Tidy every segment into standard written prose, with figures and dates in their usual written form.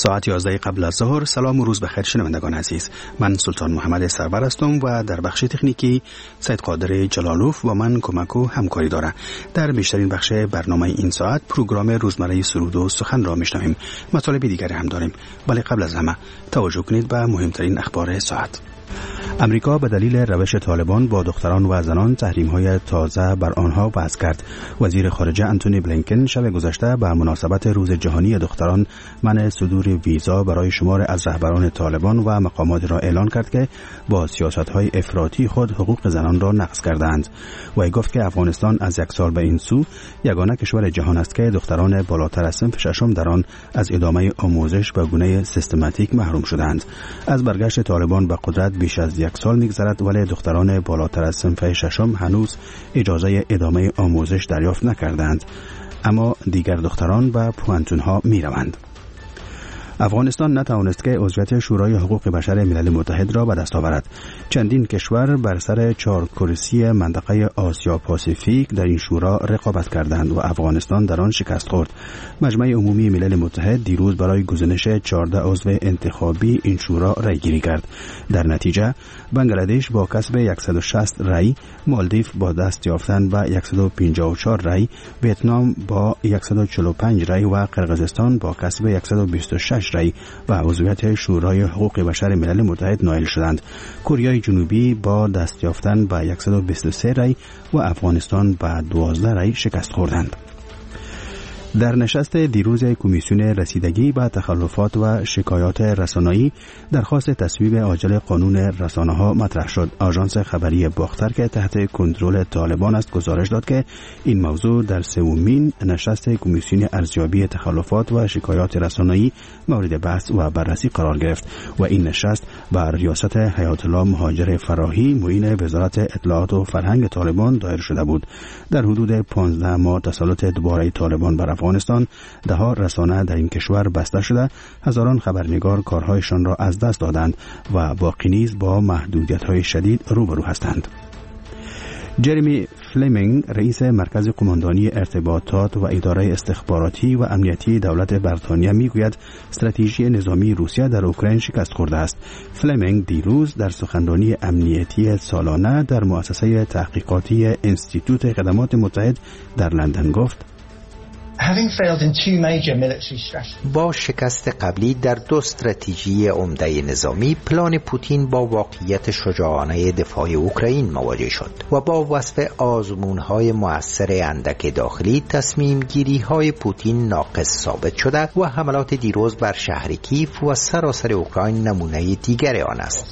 ساعت 11 قبل از ظهر. سلام و روز بخیر شنوندگان عزیز. من سلطان محمد سرور هستم و در بخش تکنیکی سید قادر جلالوف با من کمک و همکاری داره. در بیشترین بخش برنامه این ساعت پروگرام روزمره سرود و سخن را میشنویم. مطالب دیگری هم داریم، ولی قبل از همه توجه کنید به مهمترین اخبار ساعت. امریکا به دلیل روش طالبان با دختران و زنان تحریم‌های تازه بر آنها وضع کرد. وزیر خارجه انتونی بلینکن شب گذشته به مناسبت روز جهانی دختران منع صدور ویزا برای شمار از رهبران طالبان و مقامات را اعلان کرد که با سیاست‌های افراطی خود حقوق زنان را نقض کردند. و گفت که افغانستان از یک سال به این سو یگانه کشور جهان است که دختران بالاتر از صنف ششم در آن از ادامه آموزش به گونه سیستماتیک محروم شدند. از برگشت طالبان به قدرت بیش از یک سال می‌گذرد، ولی دختران بالاتر از صنف ششم هنوز اجازه ادامه آموزش دریافت نکردند، اما دیگر دختران به پوانتون‌ها می‌روند. افغانستان نتوانست که عضویت شورای حقوق بشر ملل متحد را به دست آورد. چندین کشور بر سر 4 کرسی منطقه آسیا پاسیفیک در این شورا رقابت کردند و افغانستان در آن شکست خورد. مجمع عمومی ملل متحد دیروز برای گزینش 14 عضو انتخابی این شورا رای گیری کرد. در نتیجه بنگلادش با کسب 160 رای، مالدیو با دست یافتن به 154 رای، ویتنام با 145 رای و قرقیزستان با کسب 126 رای و عضویت شورای حقوق بشر ملل متحد نائل شدند. کره جنوبی با دست یافتن به 123 رای و افغانستان به 12 رای شکست خوردند. در نشست دیروز کمیسیون رسیدگی به تخلفات و شکایات رسانه‌ای درخواست تصویب عاجل قانون رسانه‌ها مطرح شد. آژانس خبری باختر که تحت کنترل طالبان است گزارش داد که این موضوع در سومین نشست کمیسیون ارزیابی تخلفات و شکایات رسانه‌ای مورد بحث و بررسی قرار گرفت و این نشست بر ریاست حیات الله مهاجر فراهی معین وزارت اطلاعات و فرهنگ طالبان دایر شده بود. در حدود 15 ماه تسلط دوباره طالبان بر افغانستان، ده‌ها رسانه در این کشور بسته شده، هزاران خبرنگار کارهایشان را از دست دادند و باقی نیز با محدودیت‌های شدید روبرو هستند. جرمی فلمینگ رئیس مرکز قماندانی ارتباطات و اداره استخباراتی و امنیتی دولت بریتانیا میگوید استراتژی نظامی روسیه در اوکراین شکست خورده است. فلمینگ دیروز در سخنرانی امنیتی سالانه در مؤسسه تحقیقاتی انستیتوت خدمات متحد در لندن گفت: با شکست قبلی در 2 استراتژی عمده نظامی، پلان پوتین با واقعیت شجاعانه دفاع اوکراین مواجه شد و با وصف آزمون‌های مؤثر اندک داخلی، تصمیم گیری‌های پوتین ناقص ثابت شده و حملات دیروز بر شهر کیف و سراسر اوکراین نمونه دیگر آن است.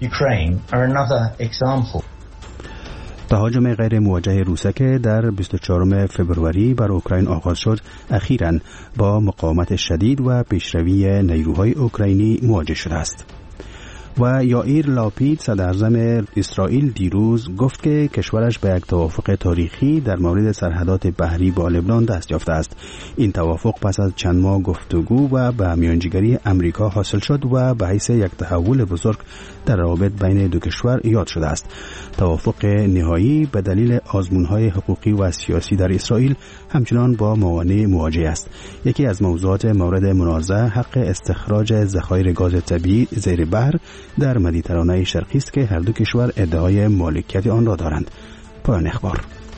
تهاجم غیر موجه روسیه که در 24 فبروری بر اوکراین آغاز شد، اخیراً با مقاومت شدید و پیشروی نیروهای اوکراینی مواجه شده است. و یائیر لاپید صدراعظم اسرائیل دیروز گفت که کشورش به یک توافق تاریخی در مورد سرحدات بحری با لبنان دست یافته است. این توافق پس از چند ماه گفتگو و به میانجیگری امریکا حاصل شد و به حیث یک تحول بزرگ در روابط بین دو کشور یاد شده است. توافق نهایی به دلیل آزمون‌های حقوقی و سیاسی در اسرائیل همچنان با موانع مواجه است. یکی از موضوعات مورد منازعه حق استخراج ذخایر گاز طبیعی زیر بحر در مدیترانه شرقی است که هر دو کشور ادعای مالکیت آن را دارند. پایان اخبار.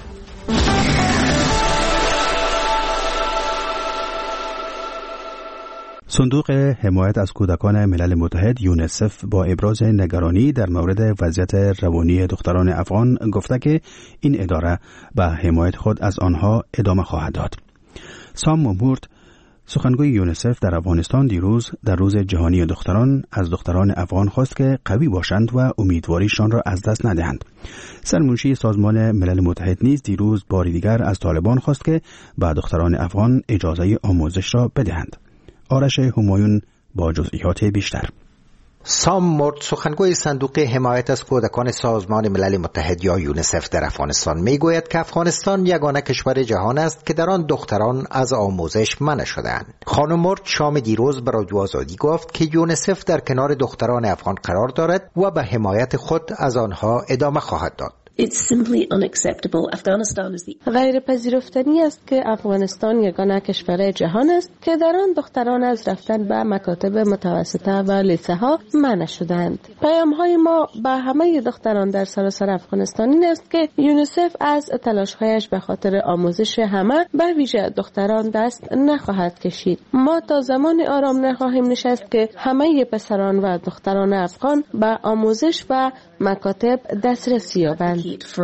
صندوق حمایت از کودکان ملل متحد یونیسف با ابراز نگرانی در مورد وضعیت روانی دختران افغان گفته که این اداره به حمایت خود از آنها ادامه خواهد داد. سام مورت سخنگوی یونیسف در افغانستان دیروز در روز جهانی دختران از دختران افغان خواست که قوی باشند و امیدواریشان را از دست ندهند. سرمنشی سازمان ملل متحد نیز دیروز بار دیگر از طالبان خواست که به دختران افغان اجازه آموزش را بدهند. آرش همایون با جزئیات بیشتر. سام مورت سخنگوی صندوق حمایت از کودکان سازمان ملل متحد یا یونیسف در افغانستان میگوید که افغانستان یگانه کشور جهان است که در آن دختران از آموزش منع شده‌اند. خانم مورت شام دیروز به رادیو آزادی گفت که یونیسف در کنار دختران افغان قرار دارد و به حمایت خود از آنها ادامه خواهد داد. غیر پذیرفتنی است که افغانستان یگانه کشور جهان است که در آن دختران از رفتن به مکاتب متوسطه و لیسه ها منع شدند. پیام های ما به همه دختران در سراسر افغانستان این است که یونیسف از تلاش‌هایش به خاطر آموزش همه به ویژه دختران دست نخواهد کشید. ما تا زمان آرام نخواهیم نشست که همه پسران و دختران افغان به آموزش و مکاتب دسترسی یابند.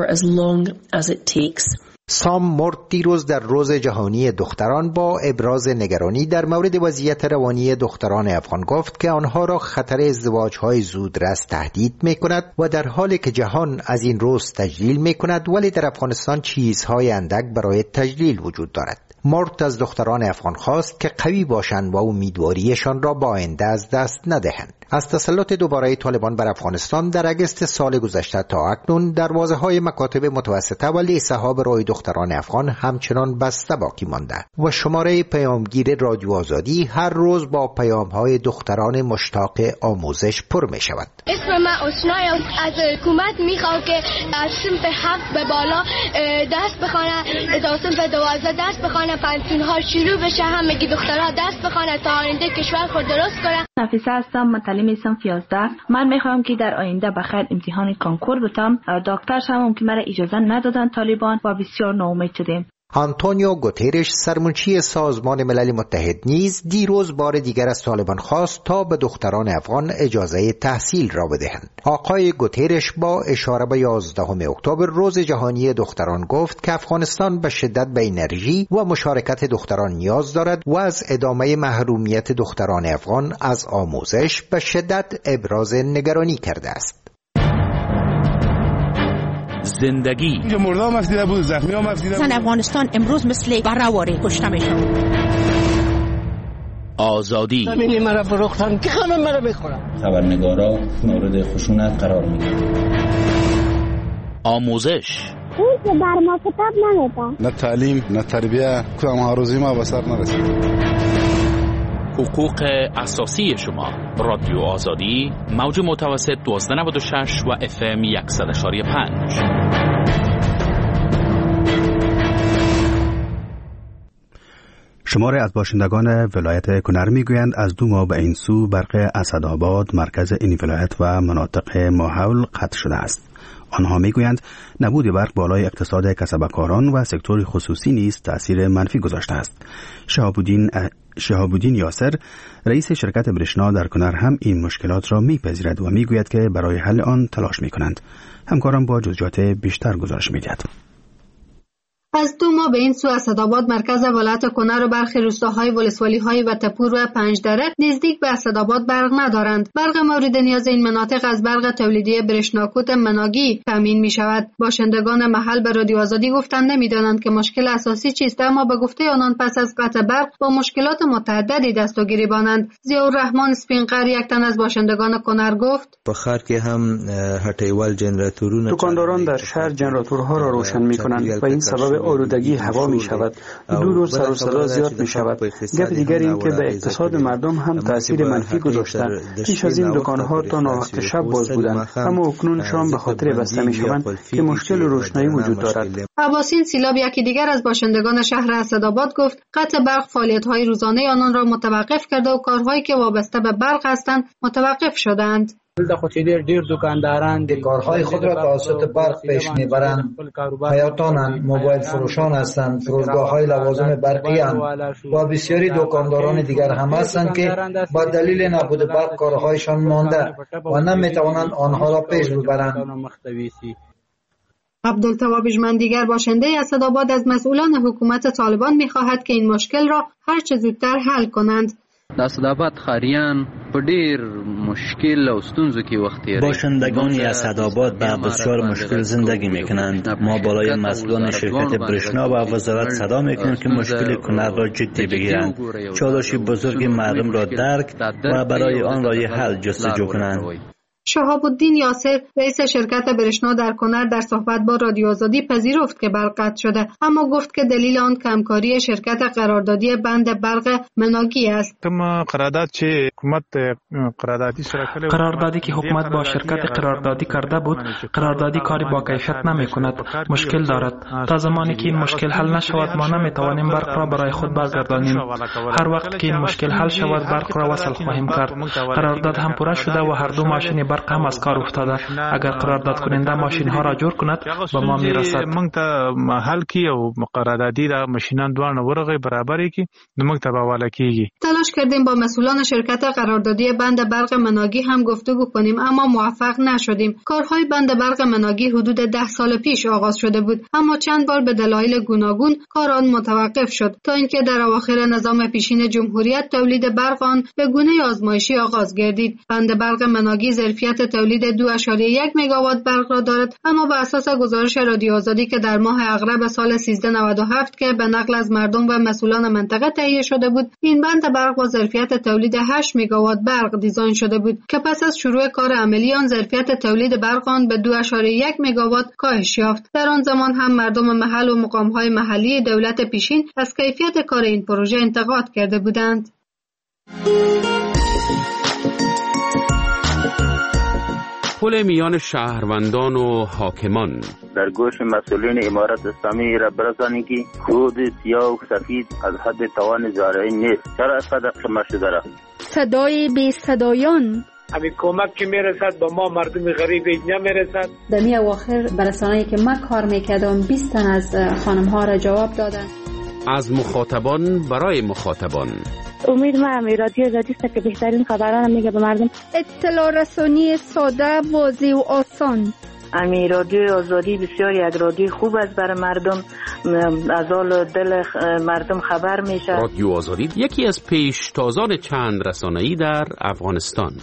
سام مرد دیروز در روز جهانی دختران با ابراز نگرانی در مورد وضعیت روانی دختران افغان گفت که آنها را خطر ازدواج‌های زودرس تهدید می‌کند و در حالی که جهان از این روز تجلیل می‌کند ولی در افغانستان چیزهای اندک برای تجلیل وجود دارد. مرد از دختران افغان خواست که قوی باشند و امیدواریشان را با آینده از دست ندهند. از تسلط دوباره طالبان بر افغانستان در اگست سال گذشته تا اکنون دروازه‌های مکاتب متوسطه و لیسه‌ها برای دختران افغان همچنان بسته باقی مانده و شماره پیامگیر رادیو آزادی هر روز با پیام‌های دختران مشتاق آموزش پر می‌شود. اسم من آشنای از حکومت می‌خواد که از صنف 7 به بالا درس بخوانه، تا صنف 12 درس بخوانه، پنسیون‌ها شروع بشه، همگی دخترها درس بخوانه تا آینده کشور خود درست کنه. نفیسه هستم، متعلم صنف 11. من میخوام که در آینده بخیر امتحان کنکور بتم. دکتر شوم که مرا اجازه ندادن طالبان و بسیار ناامید شدیم. آنتونیو گوترش سرمنشی سازمان ملل متحد نیز دیروز بار دیگر از طالبان خواست تا به دختران افغان اجازه تحصیل را بدهند. آقای گوترش با اشاره به 11 اکتبر روز جهانی دختران گفت که افغانستان به شدت به انرژی و مشارکت دختران نیاز دارد و از ادامه محرومیت دختران افغان از آموزش به شدت ابراز نگرانی کرده است. زندگی مردم مفیده بود، زخمی ها مفیده بود. زن افغانستان امروز مثل برهواره کشته میشن. آزادی همینی مرا فروختن که همه مرا بخورن. خبرنگارا مورد خشونت قرار میگیرن. آموزش اون که بر ما کتاب نمیده. نه تعلیم نه تربیه، کدام هروزی ما به سر نرسید. حقوق اساسی شما. رادیو آزادی، موج متوسط 1296 و FM 100.5. شماره از باشندگان ولایت کنر میگویند از 2 ماه به این سو برق اسدآباد مرکز این ولایت و مناطق ماحول قطع شده است. آنها میگویند نبود برق بالای اقتصاد کسبکاران و سکتور خصوصی نیز تأثیر منفی گذاشته است. شهاب‌الدین یاسر رئیس شرکت برشنا در کنر هم این مشکلات را میپذیرد و میگوید که برای حل آن تلاش میکنند. همکاران با جزئیات بیشتر گزارش میدهند. از 2 ماه به این سو اسدآباد مرکز ولایت کنر و برخی روستاهای ولسوالی‌های و تپور و پنجدره نزدیک به اسدآباد برق ندارند. برق مورد نیاز این مناطق از برق تولیدی برشناکوت مناگی تامین می شود. باشندگان محل به رادیو آزادی گفتند نمی‌دانند که مشکل اساسی چیست، اما به گفته آنان پس از قطع برق با مشکلات متعددی دست و گریبانند. ضیاءالرحمن سپینقر یک تن از باشندگان کنر گفت: په ښار کې هم هټیوال جنراتورونه دکانداران در شهر جنراتورها را روشن می‌کنند و این سبب آلودگی هوا می شود. دور سر و صدا زیاد می شود. گپ دیگر این که به اقتصاد مردم هم تاثیر منفی گذاشته. پیش از این دکانها تا ناوقت شب باز بودند، اما اکنون شام به خاطر بسته می شوند که مشکل روشنایی وجود دارد. عباسین سیلاب یکی دیگر از باشندگان شهر اسدآباد گفت قطع برق فعالیت‌های روزانه آنان را متوقف کرده و کارهایی که وابسته به برق هستند متوقف شدند. دیر دکانداران کارهای خود را توسط برق پیش میبرند. حیاتانند، موبایل فروشان هستند، فروشگاه‌های لوازم برقی اند و بسیاری دکانداران دیگر هم هستند که با دلیل نبود برق کارهایشان مانده و نمیتوانند آنها را پیش ببرند. عبدالتواب اجمن دیگر باشنده اسدآباد از مسئولان حکومت طالبان می‌خواهد که این مشکل را هر چه زودتر حل کنند. د اسدآباد خاریان په ډیر مشکل او ستونزو کې وخت تیروي. باشندگان اسدآباد به بسیار مشکل زندگی میکنند. ما بالای مسئولان شرکت برشنا و وزارت صدا میکنیم که مشکل کنر را جدی بگیرند، چالش بزرگ مردم را درک و برای آن راه حل جستجو کنند. شهاب الدین یاسر رئیس شرکت برشنا در کنر در صحبت با رادیو آزادی پذیرفت که برق قطع شده، اما گفت که دلیل آن کمکاری شرکت قراردادی بند برق مناگی است. قراردادی که حکومت با شرکت قراردادی کرده بود، قراردادی کاری با کیفیت نمی کند، مشکل دارد. تا زمانی که این مشکل حل نشود ما نمی توانیم برق را برای خود برگردانیم. هر وقت که این مشکل حل شود برق را وصل خواهیم کرد. قرارداد هم پوره شده و هر دو ماشین برق هم از کار افتاده. اگر قرارداد کننده ماشین ها را جور کند به ما میرسد. موږ ته حل کی او قراردادی دا ماشینان دوانه ورغه برابر کی موږ ته حواله کیږي. تلاش کردیم با مسئولان شرکت قراردادی بند برق مناگی هم گفتگو کنیم اما موفق نشدیم. کارهای بند برق مناگی حدود 10 سال پیش آغاز شده بود، اما چند بار به دلایل گوناگون کار آن متوقف شد تا اینکه در اواخر نظام پیشین جمهوریت تولید برق آن به گونه آزمایشی آغاز گردید. بند برق مناگی ظرفیت تولید 2.1 مگاوات برق را دارد، اما بر اساس گزارش رادیو آزادی که در ماه اغرب سال 1397 که به نقل از مردم و مسئولان منطقه تهیه شده بود، این بند برق با ظرفیت تولید 8 مگاوات برق دیزاین شده بود که پس از شروع کار عملی آن ظرفیت تولید برق آن به 2.1 مگاوات کاهش یافت. در آن زمان هم مردم محل و مقام‌های محلی دولت پیشین از کیفیت کار این پروژه انتقاد کرده بودند. پل میان شهروندان و حاکمان در گوش مسئولین امارت اسلامی را برسانید که خود سیاه و سفید از حد توان زارعین نیست. چرا صدق شما شده را؟ صدای بی صدایان همین کمک که میرسد با ما مردم غریب نمیرسد. در می اواخر برسانه‌ای که من کار میکردم 20 تن از خانم ها را جواب دادن. از مخاطبان برای مخاطبان. امید ما رادیو آزادی است که بهترین خبران میگه به مردم. اطلاع رسانی ساده، واضح و آسان. رادیو آزادی بسیار یک رادیو خوب است برای مردم، از حال دل مردم خبر میشه. رادیو آزادی یکی از پیشتازان چند رسانه‌ای در افغانستان.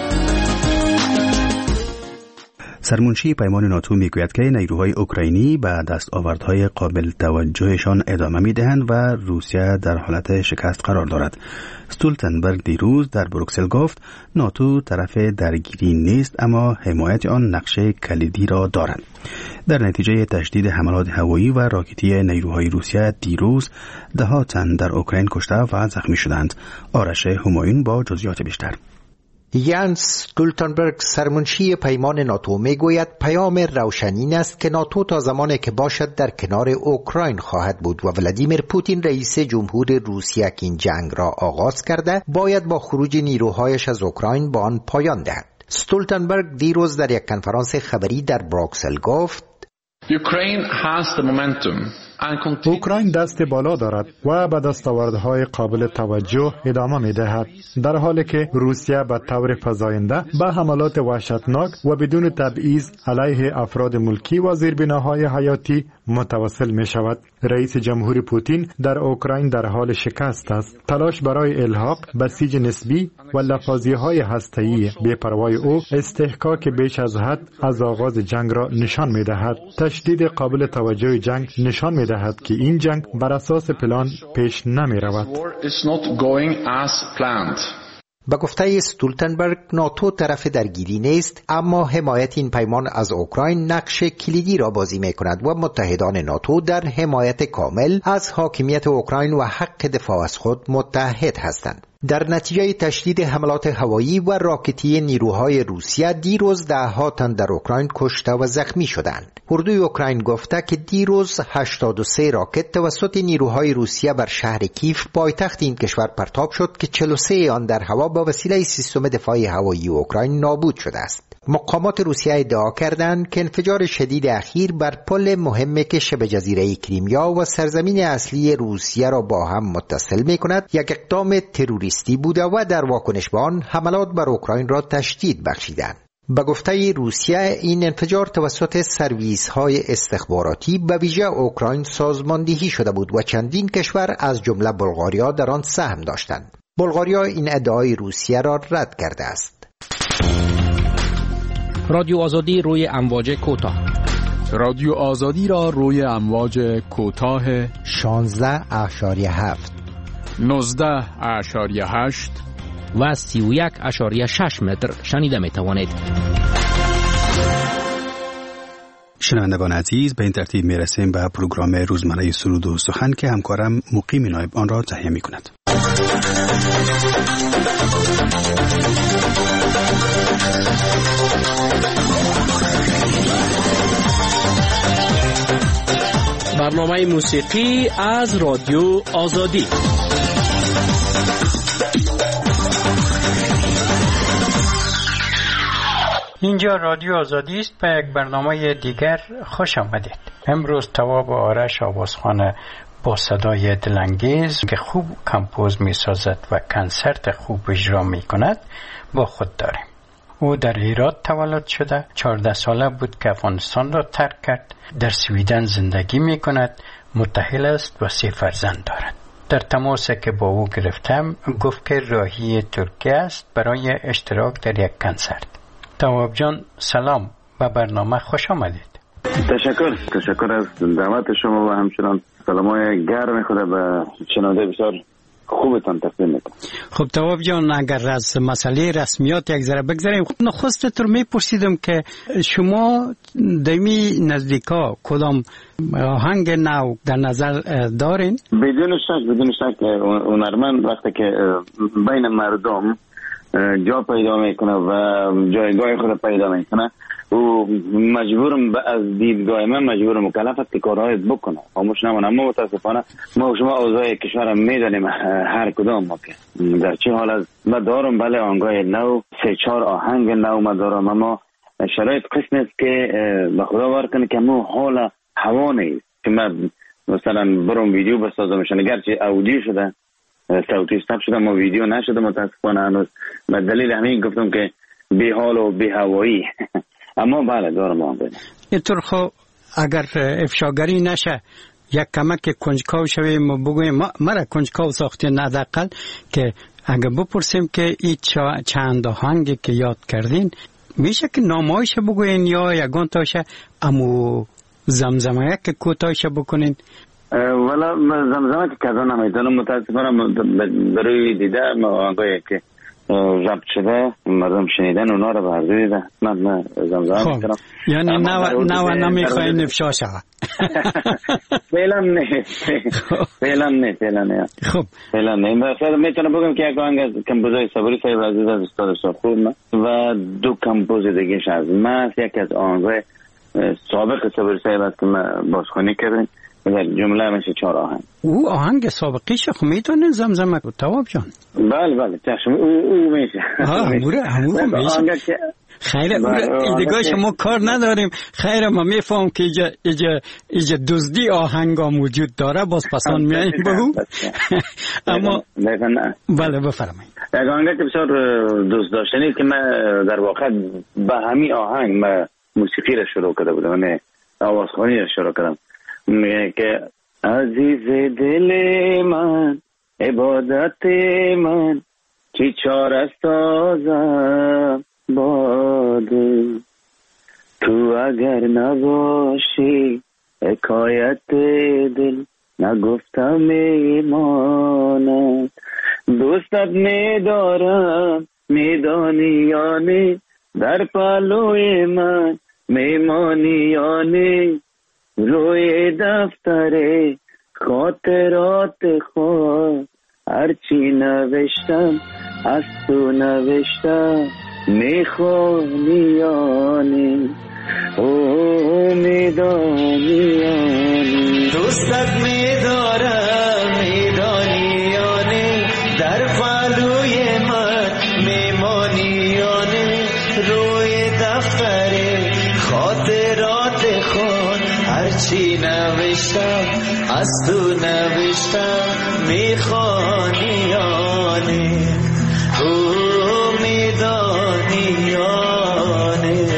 سرمنشی پیمان ناتو میگوید که نیروهای اوکراینی به دستاوردهای قابل توجهشان ادامه میدهند و روسیه در حالت شکست قرار دارد. استولتنبرگ دیروز در بروکسل گفت ناتو طرف درگیری نیست اما حمایت آن نقش کلیدی را دارد. در نتیجه تشدید حملات هوایی و راکتی نیروهای روسیه دیروز 10 تن در اوکراین کشته و زخمی شدند. آرش همایون با جزئیات بیشتر. یانس استولتنبرگ سرمنشی پیمان ناتو میگوید پیام روشن این است که ناتو تا زمانی که باشد در کنار اوکراین خواهد بود و ولادیمیر پوتین رئیس جمهور روسیه که این جنگ را آغاز کرده باید با خروج نیروهایش از اوکراین به آن پایان دهد. استولتنبرگ دیروز در یک کنفرانس خبری در بروکسل گفت اوکراین دست بالا دارد و به دستاوردهای قابل توجه ادامه می دهد، در حالی که روسیه به طور فزاینده به حملات وحشتناک و بدون تبعیض علیه افراد ملکی و زیربناهای حیاتی متوسل می شود. رئیس جمهور پوتین در اوکراین در حال شکست است. تلاش برای الحاق بسیج نسبی و لفاظی‌های هسته‌ای بی‌پروای او استحقاق بیش از حد از آغاز جنگ را نشان می دهد. تشدید قابل توجه جنگ نشان می دهد که این جنگ بر اساس پلان پیش نمی رود. به گفته استولتنبرگ ناتو طرف درگیری نیست، اما حمایت این پیمان از اوکراین نقش کلیدی را بازی می کند و متحدان ناتو در حمایت کامل از حاکمیت اوکراین و حق دفاع از خود متحد هستند. در نتیجه تشدید حملات هوایی و راکتی نیروهای روسیه دیروز 10 تن در اوکراین کشته و زخمی شدند. اردوی اوکراین گفته که دیروز 83 راکت توسط نیروهای روسیه بر شهر کیف پایتخت این کشور پرتاب شد که 43 آن در هوا با وسیله سیستم دفاعی هوایی اوکراین نابود شده است. مقامات روسیه ادعا کردند که انفجار شدید اخیر بر پل مهمی که شبه جزیره کریمیا و سرزمین اصلی روسیه را با هم متصل می‌کند یک اقدام تروریستی بوده و در واکنش به آن حملات بر اوکراین را تشدید بخشیدند. به گفته روسیه این انفجار توسط سرویس‌های استخباراتی به ویژه اوکراین سازماندهی شده بود و چندین کشور از جمله بلغاریا در آن سهم داشتند. بلغاریا این ادعای روسیه را رد کرده است. رادیو آزادی روی امواج کوتاه. رادیو آزادی را روی امواج کوتاه 16.7 19.8 و 31.6 متر شنیده می توانید. شنوندگان عزیز، به این ترتیب می رسیم به پروگرام روزمره سرود و سخن که همکارم مقیم نایب آن را تهیه می کند. برنامه موسیقی از رادیو آزادی. اینجا رادیو آزادی است. به یک برنامه دیگر خوش آمدید. امروز تواب آرش آوازخوان با صدای دلانگیز که خوب کمپوز می سازد و کنسرت خوب اجرا می کند با خود داریم. او در هرات تولد شده، 14 ساله بود که افغانستان را ترک کرد. در سویدن زندگی می کند، متأهل است و 3 فرزند دارد. در تماس که با او گرفتم گفت که راهی ترکیه است برای اشتراک در یک کنسرت. تواب جان سلام، به برنامه خوش آمدید. تشکر از دعوت شما و همچنان سلامای گرم خود به شنونده بسیار خوبتان تقدیم میکنم. خب تواب جان، اگر از مسئله رسمیات یک ذره بگذاریم، نخست تو میپرسیدم که شما دمی نزدیکا کدام آهنگ نو در نظر دارین؟ بدون شک هنرمند وقتی که بین مردم جا پیدا میکنه و جایگاه خود پیدا میکنه، او مجبور از دیدگاه من مجبور مکلف است که کارهای بکنه، خاموش نمونه. اما متاسفانه ما و شما اوضاع کشور میدانیم، هر کدام ما که در چه حال است. من دارم بله آهنگای نو، 3-4 آهنگ نو ما دارم، اما شرایط قسم است که به خدا بار کنه که مو حال هوا نیست که من مثلا برم ویدیو بسازمشن، اگرچه اودیو شده صوتی استاب شده ما ویدیو نشده متاسفانه هنوز. به دلیل همین گفتم که بی حال و بی هوایی اما بله دارم آهنگ. اینطور خب اگر افشاگری نشه یک کمک کنجکاو شویم بگویم مرا کنجکاو ساخته نداقل که اگر بپرسیم که این چند آهنگی که یاد کردین میشه که نامایش بگوین یا یگان تاشه امو زمزمه که کوتاهش بکنین؟ والا زمزمه که کذا نمیتونم متاسفانه برای دیده آهنگایی که ضبط شده مردم شنیدن اونا رو برداری دیده من زمزمه میکنم. یعنی نو نمیخواین افشا شود؟ فعلا نه خب فعلا نه. میتونم بگم که یک آهنگ از کمپوزای صبری صاحب عزیز از استاد سرخور و 2 کمپوز دیگه از من، یک از آهنگای سابق صبری صاحب است که من بازخوانی کردیم در جمله میشه 4 آهنگ. او آهنگ سابقیش خب میتونه زمزمه کنه تواب جان؟ بله چشم او میشه. همون میشه. خیره ایدگاه شما کار نداریم. خیره ما میفهم که ایجا دزدی آهنگا موجود داره، باز پسان میاییم به او. اما بله بفرمایید. یک آهنگ که بسیار دوست داشتنی که من در واقع به همین آهنگ من موسیقی را شروع کرده بودم، من آوازخوانی را شروع کردم. میگه که عزیز دل من عبادت من چی چاره سازم باده، تو اگر نباشی حکایت دل نگفتم ایمانت، دوستت میدارم میدانی یا نه، در پلوی من میمانی یا نه، روی دفتر خاطرات خود هرچی نوشتم از تو نوشتم، میخوانی یا نه، او میدانی یا نه، دوستت میدارم میدانی یا نه، در پلوی من میمانی یا نه، روی دفتر خاطرات خود هرچی نوشتم از تو نوشتم، میخوانی یا نه، او میدانی یا نه.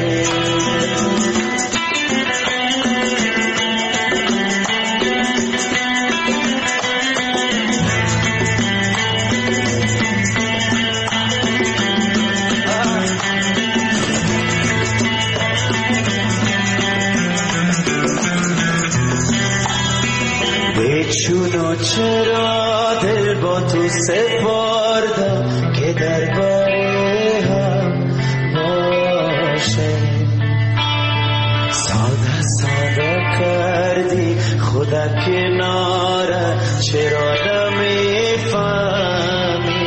چونو چرا دل با تو سپردم که در باره هم باشه. ساده ساده کردی خدا کناره چرا نمیفهمی.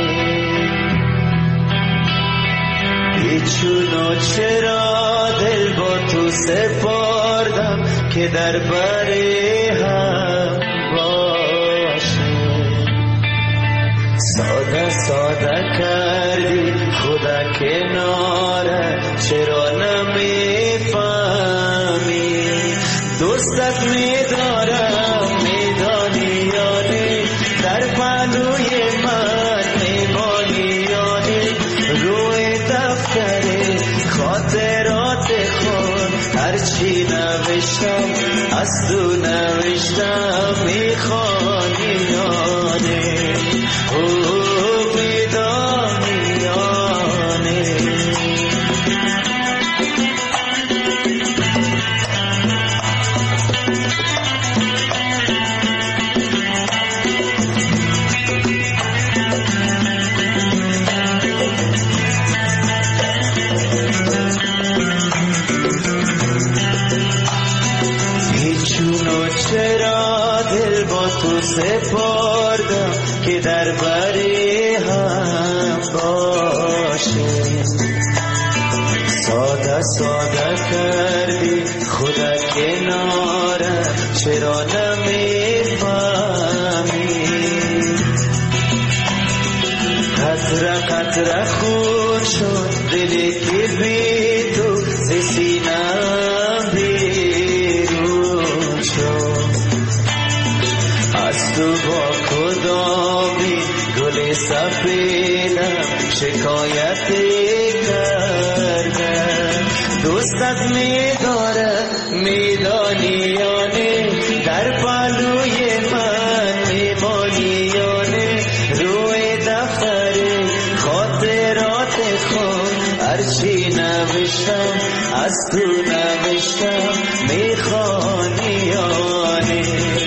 چونو چرا دل با تو سپردم که در باره هم باشه. ساده ساده کردی خدا کناره چرا نمیفهمی. دوستت میدارم میدانی یادی در پهلوی من میمانی یادی روی دفتر خاطرات خود هرچی نوشتم از تو نوشتم میخوانی یادی میدانی یادی. چرا دل با تو سپردم که در بری هم باشه. ساده ساده کردی خدا کناره چرا نمیفهمی. قطره قطره خون شد دلی که بی تو سینم بیرون شد. از تو با کدامی گل سفیدم شکایتی کردم. دوستت میداره میدانی یعنی در پهلوی من میمانی یعنی روی دفتر خاطرات خود هرچی نوشتم از تو نوشتم میخوانی یعنی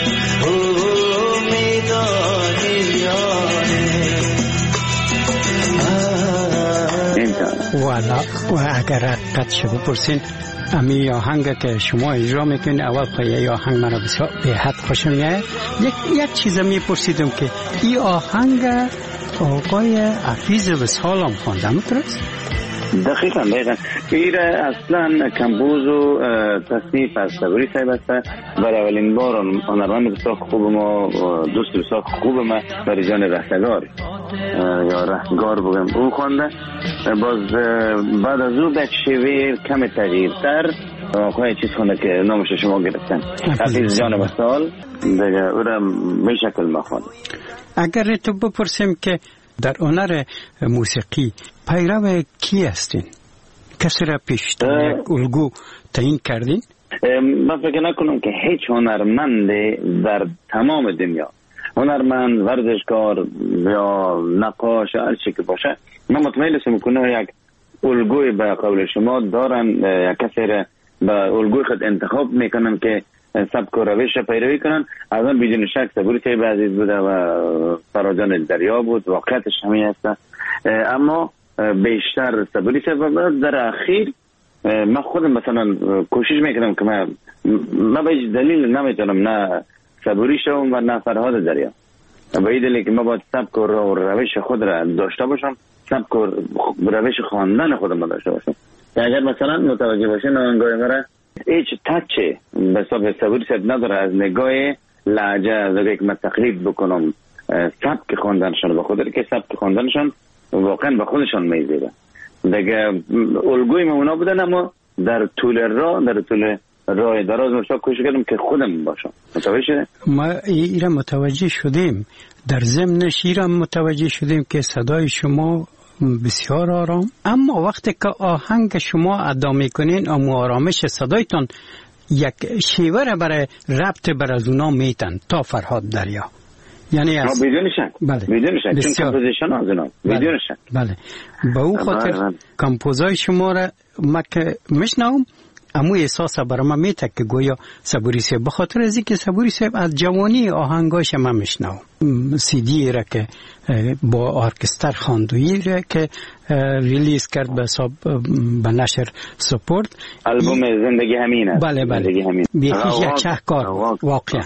و اگر حقیقتش بپرسین امی آهنگ که شما اجرا میکنین اول پایه آهنگ مرا بسیار به حد خوشم میاد. یک چیز میپرسیدم که این آهنگ آقای حفیظ وصال هم خوانده میترست؟ دقیقا این اصلا کمپوز و تصنیف از صبوری صاحب است. برای اولین بار هنرمند بسیار خوب ما دوست بسیار خوب ما فریجان رستگار یا رستگار بگم او خونده. باز بعد از او به شیوه کم تغییرتر آقای چیز خونده که نامش شما گرفتن حفیظ جان وصال دیگه او را به شکل ما خونده. اگر تو بپرسیم که در هنر موسیقی پیرو کی هستین؟ کسی را پیشتر یک الگو تعیین کردین؟ من فکر نکنم که هیچ هنرمند در تمام دنیا، هنرمند، ورزشکار یا نقاش هر چی که باشه، من مطمئن هستم که یک الگوی به قول شما دارن، یک کسی را به الگوی خود انتخاب میکنن که سبک و روش پیروی کنن. از آن بدون شک صبوری صاحب عزیز بوده و فراجان دریا بود، واقعیتش همین هست. اما بیشتر صبوری صاحب در اخیر من خودم مثلا کوشش میکنم که من به هیچ دلیل نمیتونم نه صبوری شوم و نه فرهاد دریا. به این دلیل که من باید سبک و روش خود را داشته باشم، سبک و روش خواندن خودم داشته باشم. اگر مثلا متوجه باشین آهنگای مرا هیچ تچه به حساب صبوری صاحب نداره از نگاه لهجه، از اینکه من تقلید بکنم سبک خواندنشان به خود که سبک خواندنشان واقعا به خودشان میزیده دیگه. الگوی ما اونا بودن، اما در طول راه دراز مشتاق کوشش کردم که خودم باشم. متوجه شده؟ ما ایران متوجه شدیم، در ضمنش ایران متوجه شدیم که صدای شما بسیار آرام، اما وقتی که آهنگ شما ادا میکنین اما آرامش صدایتان یک شیوه را برای ربط بر از اونا میتن تا فرهاد دریا. یعنی از بدون شک، بله، بدون شک، چون کمپوزیشن از اونا بدون شک. بله، به او خاطر کمپوزای شما را ما که میشنوم امو احساس برام میته که گویا صبوری صاحب به خاطر از اینکه صبوری صاحب از جوانی آهنگاش ما میشنوم سی دی را که با ارکستر خواندویی را که ریلیز کرد به نشر سپورت البوم زندگی همینه. بله بیخیش یک شهکار واقعا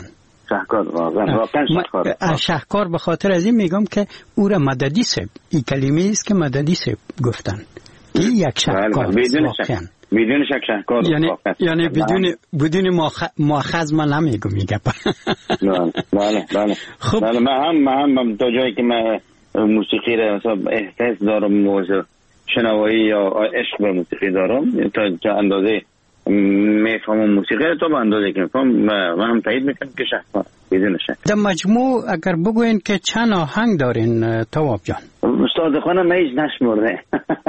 شهکار. به خاطر از این میگم که او را مددی صاحب، این کلمه است که مددی صاحب گفتن، این یک شهکار واقعا بدون شک شهکار، یعنی بدون مؤاخذ من نمیگم میگم. بله خب من تا جایی که من موسیقی را احساس دارم و شنوایی یا عشق به موسیقی دارم، تا اندازه میفهمم موسیقی را، تا به اندازه که میفهم من هم تایید میکنم که شهکار بدون شک. در مجموع اگر بگوین که چند آهنگ دارین تواب جان؟ صادقانه من هیچ نشمرده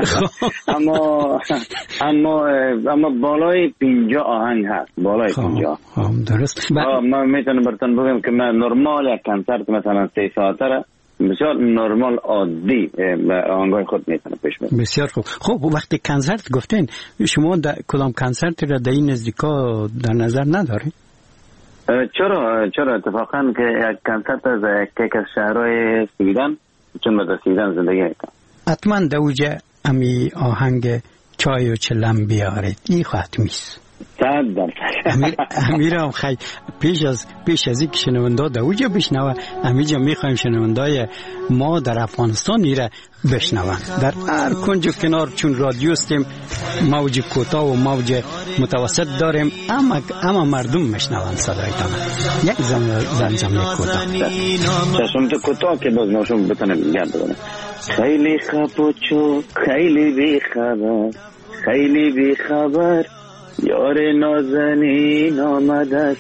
اما بالای 50 آهنگ هست، بالای 50. درست. من میتونم براتون بگم که من نرمال یک کنسرت مثلا 3 ساعته را بسیار نرمال عادی آهنگای خود میتونم پیش برم. بسیار خوب. خب وقتی کنسرت گفتین، شما کدام کنسرت را در این نزدیکا در نظر ندارید؟ چرا اتفاقا که یک کنسرت از یک از شهرهای سویدن، چون من در سویدن زندگی میکنم، حتما دوجه امی آهنگ چای و چلم بیارید، این حتمیست. امیرم خیلی پیش از این که شنونده دوجه بشنوه، امیجا میخوایم شنونده ما در افغانستان ایره بشنوه در هر کنج و کنار، چون رادیو استیم، موج کوتاه و موج متوسط داریم، اما مردم میشنون صدایتان. یک زمزمه کوتاه چشم تو کوتاه که باز ناشون بتونم گرد بزنم. خیلی خب و چو خیلی بی خبر یار نازنین آمد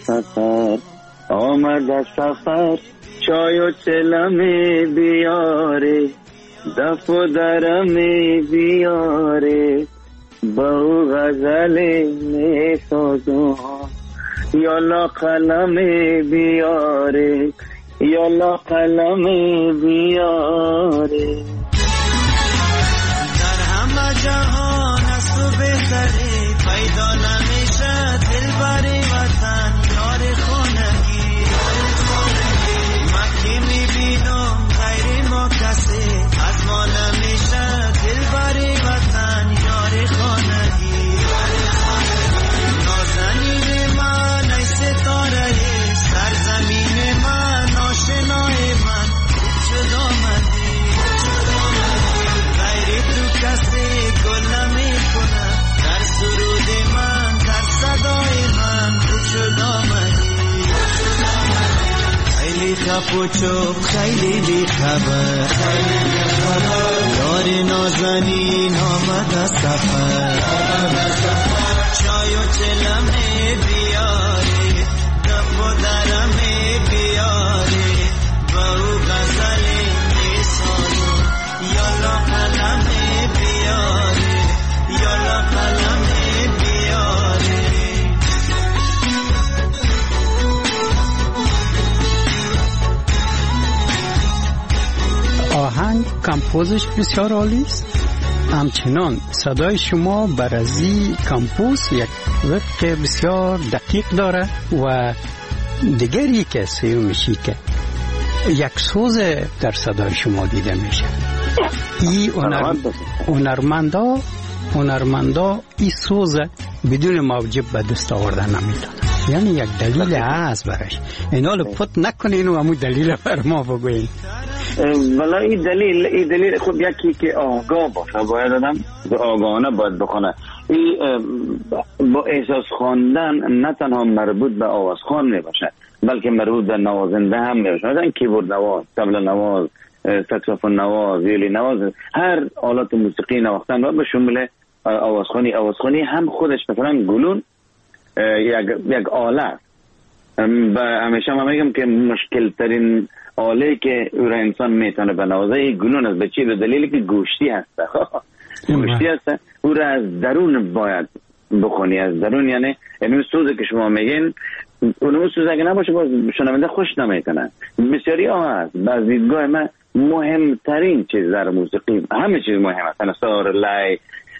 سفر چای و چلمی بیاره دف و درمی بیاره با غزل می سازم یالا قلمی بیاره یالا قلمی بیاره در همه جهان از تو بهتری پیدا نمیشه دلبر وطن یار خانگی من که میبینم غیر ما کسی از ما نمیشه دلبر وطن یار خانگی نازنین من ای ستاره سرزمین من آشنای من شد آمدی غیر تو کسی گل نمیکنه در سرود من در صدای من شد آمدی خیلی خب و چوب خیلی بی خبر یار نازنین آمد از سفر چای و چلمه بیاری دف و درمه بیاری با او غزل میسانو یالا قلمه بیاری یالا قلمه بیاری. آهنگ کمپوزش بسیار عالی است. همچنان صدای شما برازی کمپوز یک وقت بسیار دقیق داره و دیگری که سیو میشی که یک سوز در صدای شما دیده میشه. این هنرمندا این سوز بدون موجب به دست آوردن نمیتونه، یعنی یک دلیل هست برش. اینا رو پت نکنین و همون دلیل بر ما بگوین. والا این دلیل خب یکی که آگاه باشه، باید آدم آگاهانه باید بخونه. این با احساس خواندن نه تنها مربوط به آواز خوان میباشه، بلکه مربوط به نوازنده هم میباشه. مثلا کیبورد نواز، طبل نواز، ساکسوفون نواز، ویولین نواز، هر آلات موسیقی نواختن و به شمول آوازخوانی هم خودش مثلا گلون یک آله است. و همیشه من میگم که مشکل ترین آله که او را انسان میتونه بنوازه گلون است. به چی؟ به دلیلی که گوشتی هست. گوشتی هست، او را از درون باید بخونی، از درون. یعنی سوزی که شما میگین، اون سوز اگه نباشه باز شنونده خوش نمیکنه. بسیاری ها هست. باز دیدگاه من مهمترین چیز در موسیقی، همه چیز مهم است، سار، لای،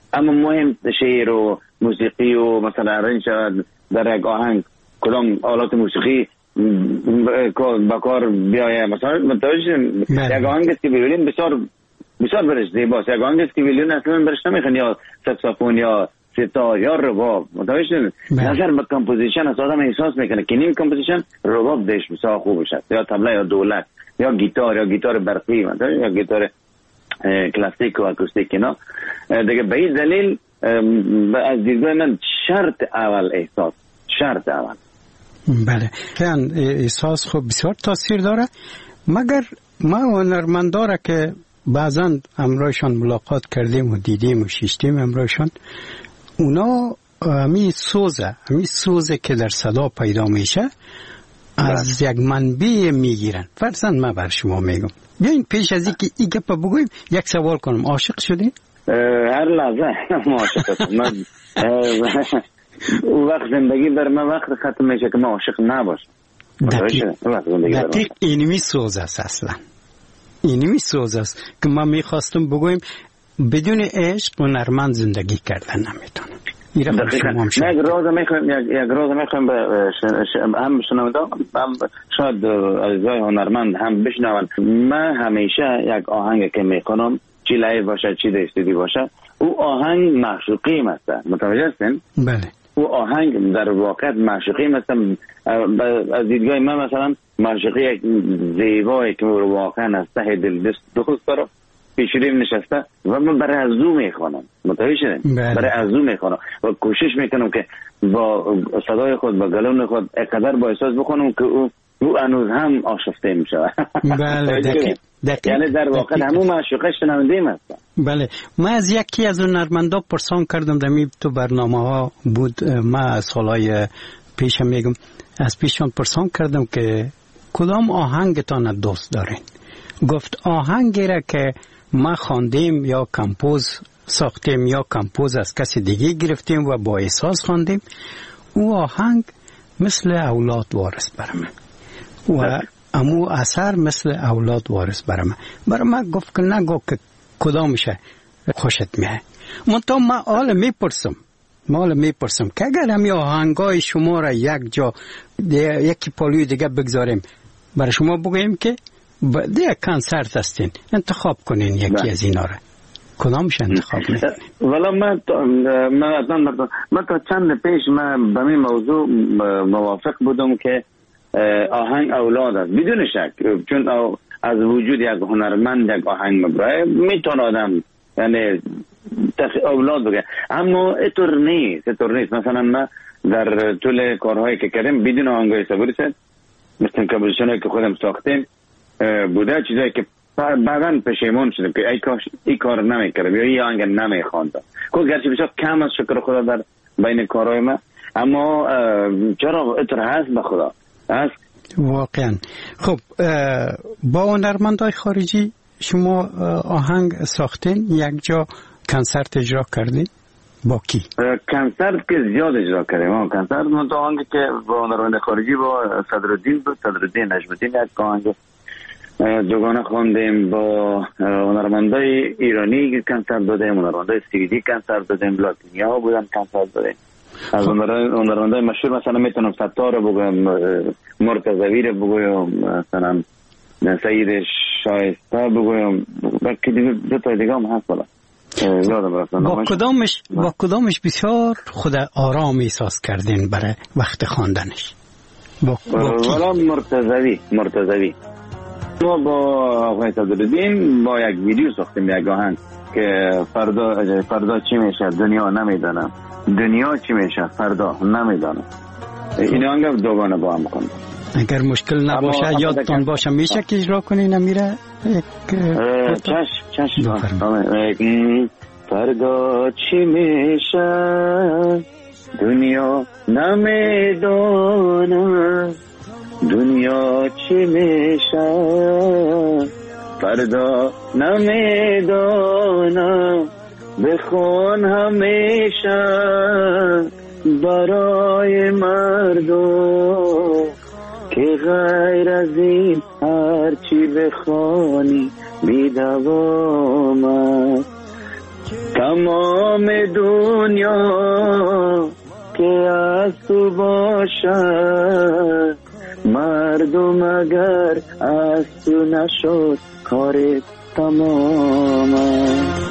اما مهم شعر و موسیقی و مثلا ارنج در یک آهنگ کدام آلات موسیقی با کار بیایه. مثلا متوجه یک آهنگ است که ویولین بسیار برش زیباست، یک آهنگ است که ویولین اصلا برش نمیخوان، یا ساکسوفون یا ستار یا رباب. متوجه نظر به کمپوزیشن است، آدم احساس میکنه که نیم کمپوزیشن رباب دهش بسیار خوب بشه، یا طبله یا دولت یا گیتار برقی، یا گیتار کلاسیک و اکوستیک. نه دیگه به این دلیل از دیدگاه من شرط اول احساس، شرط اول. بله خیلی احساس خوب بسیار تاثیر داره. مگر ما هنرمنداره که بعضا امرایشان ملاقات کردیم و دیدیم و شیشتیم امرایشان، اونا همی سوزه که در صدا پیدا میشه از یک منبع میگیرن. فرضاً من بر شما میگم، بیاین پیش از اینکه این گپ بگویم یک سوال کنم، عاشق شدین؟ هر لحظه ما عاشق هستم. وقت زندگی بر من وقت ختم میشه که من عاشق نباشم. دقیق اینمی سوز است، اصلا اینمی سوز است که ما میخواستم بگویم بدون عشق هنرمند زندگی کردن نمیتونه. یک روز میخوایم هم شنوندگان هم شاید عزیزای هنرمند هم بشنون. من همیشه یک آهنگ که میکنم چی لایو باشه چی دستیدی باشه، او آهنگ معشوقی است. متوجه هستین؟ بله. او آهنگ در واقع معشوقی است. از دیدگاه من مثلا معشوقی یک زیبایی که واقعا از ته دل دوست داره پیشریم نشسته و من برای از او میخوانم. متوجه شدین؟ برای از او میخوانم و کوشش میکنم که با صدای خود با گلون خود اقدر با احساس بخونم که او هنوز هم آشفته میشه. بله دقیق. یعنی در واقع همون معشوقه شنوندیم هستم. بله. من از یکی از هنرمندا پرسان کردم در تو برنامه ها بود، من سالهای پیشم میگم از پیشان پرسان کردم که کدام آهنگتان دوست دارین؟ گفت آهنگی را که ما خواندیم یا کمپوز ساختیم یا کمپوز از کسی دیگه گرفتیم و با احساس خواندیم، او آهنگ مثل اولاد وارث برام و امو اثر مثل اولاد وارث برای من گفت که نگو که کدامشه خوشت میه. منطقه ما حال میپرسم که اگر همی آهنگای شما را یک جا یکی پالوی دیگه بگذاریم برای شما بگویم که دیگه کنسرت هستین انتخاب کنین یکی از اینا را، کدامش انتخاب میکنین؟ ولی من تا چند پیش من به این موضوع موافق بودم که آهنگ اولاد است بدون شک، چون از وجود یک هنرمند یک آهنگ مبرای میتونه آدم یعنی اولاد بگه، اما اینطور نیست. مثلا ما در طول کارهایی که کردیم بدون آهنگای صبوری است، مثل کمپوزیشنایی که خودم ساختیم بوده چیزایی که بعداً پشیمون شدم که ای کاش این کار نمیکردم یا این آهنگ نمیخواندم. گرچه بسیار کم از شکر خدا در بین کارهای ما، اما چرا اینطور هست به خدا هست واقعا. خب با هنرمندای خارجی شما آهنگ ساختین، یک جا کنسرت اجرا کردین؟ با کی؟ کنسرت که زیاد اجرا کردیم. کنسرت من آهنگی که با هنرمند خارجی با صدرالدین نجم‌الدین یک آهنگ دوگانه خواندیم، با هنرمندای ایرانی کنسرت دادیم، هنرمندای سوئدی کنسرت دادیم، لاتینیا بودن کنسرت دادیم. از هنرمندای مشهور مثلا میتونم ستار رو بگویم، مرتضوی رو بگویم، مثلا سعید شایسته بگویم، بلکه دو تا دیگه هم هست. با کدامش بسیار خود آرام احساس کردین برای وقت خواندنش؟ والا مرتضوی ما با آقای صدرالدین با یک ویدیو ساختیم، یک آهنگ که فردا چی میشه دنیا نمیدانم، دنیا چی میشه فردا نمیدانم. این آهنگ دوگانه با هم کنیم. اگر مشکل نباشه یادتان باشه میشه که اجرا کنین امیره؟ چشم فردا چی میشه دنیا نمیدانم، دنیا چی میشه فردا نمیدانم، بخون همیشه برای مردم که غیر از این هرچی بخوانی بی دوام. تمام دنیا که از تو باشد، مردم اگر از تو نشد کار تمام است.